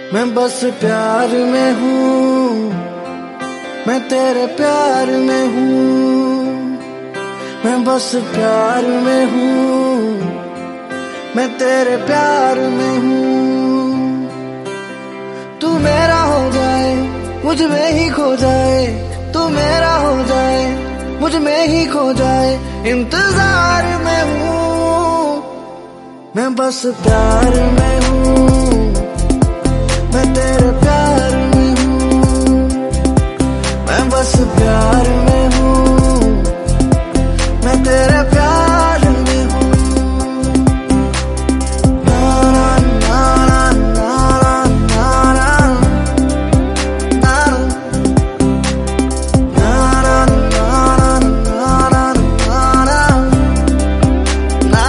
मैं बस प्यार में हूँ, मैं तेरे प्यार में हूँ। मैं बस प्यार में हूँ, मैं तेरे प्यार में हूँ। तू मेरा हो जाए, मुझ में ही खो जाए। तू मेरा हो जाए, मुझ में ही खो जाए। इंतजार में हूँ, मैं बस प्यार में हूँ, मैं तेरे प्यार में हूँ। मैं बस प्यार में हूँ, मैं तेरे प्यार में हूँ। ना ना ना ना ना ना ना।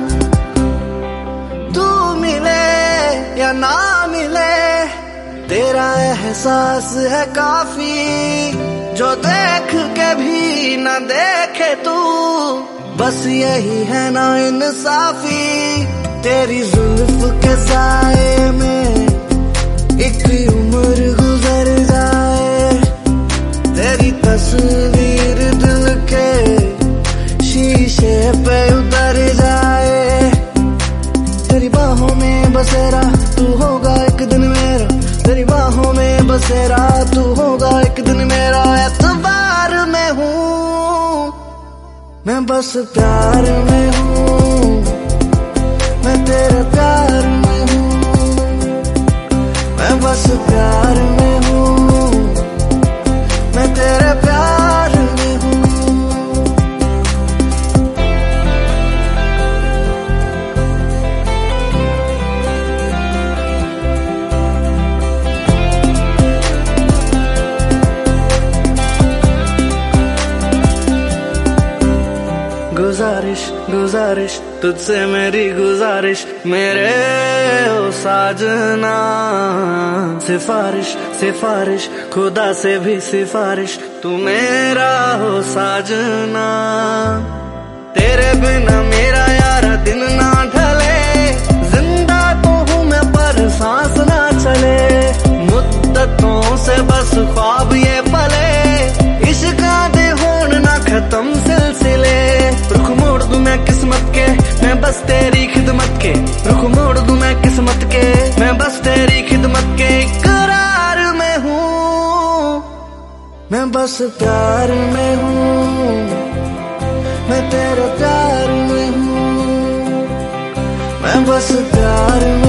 तू मिले या ना मिले, तेरा एहसास है काफी। जो देख के भी न देखे तू, बस यही है ना इंसाफी। तेरी जुल्फ के साए में एक उम्र गुजर जाए। तेरी तस्वीर दिल के शीशे पे उतर जाए। तेरी बाहों में बसेरा तू होगा एक दिन मेरा। तेरी बाहों में बसेरा तू होगा एक दिन मेरा। एतबार में हूँ, मैं बस प्यार में हूँ, मैं तेरे प्यार में हूँ। मैं बस प्यार में हूँ, मैं तेरे प्यार में हूँ। गुजारिश गुजारिश तुझसे मेरी गुजारिश, मेरे ओ साजना। सिफारिश सिफारिश खुदा से भी सिफारिश, तू मेरा हो साजना। तेरे बिना मेरा यारा दिन ना ढले। जिंदा तो हूँ मैं पर सांस ना चले। मुद्दतों से बस ख्वाब ये पले। इश्क दे होन ना खत्म सिलसिले। रुख मोड़ दूं मैं किस्मत के, मैं बस तेरी खिदमत के। रुख मोड़ दूं मैं किस्मत के, मैं बस तेरी खिदमत के। इकरार में हूँ, मैं बस प्यार में हूँ, मैं तेरे प्यार में हूँ। मैं बस प्यार में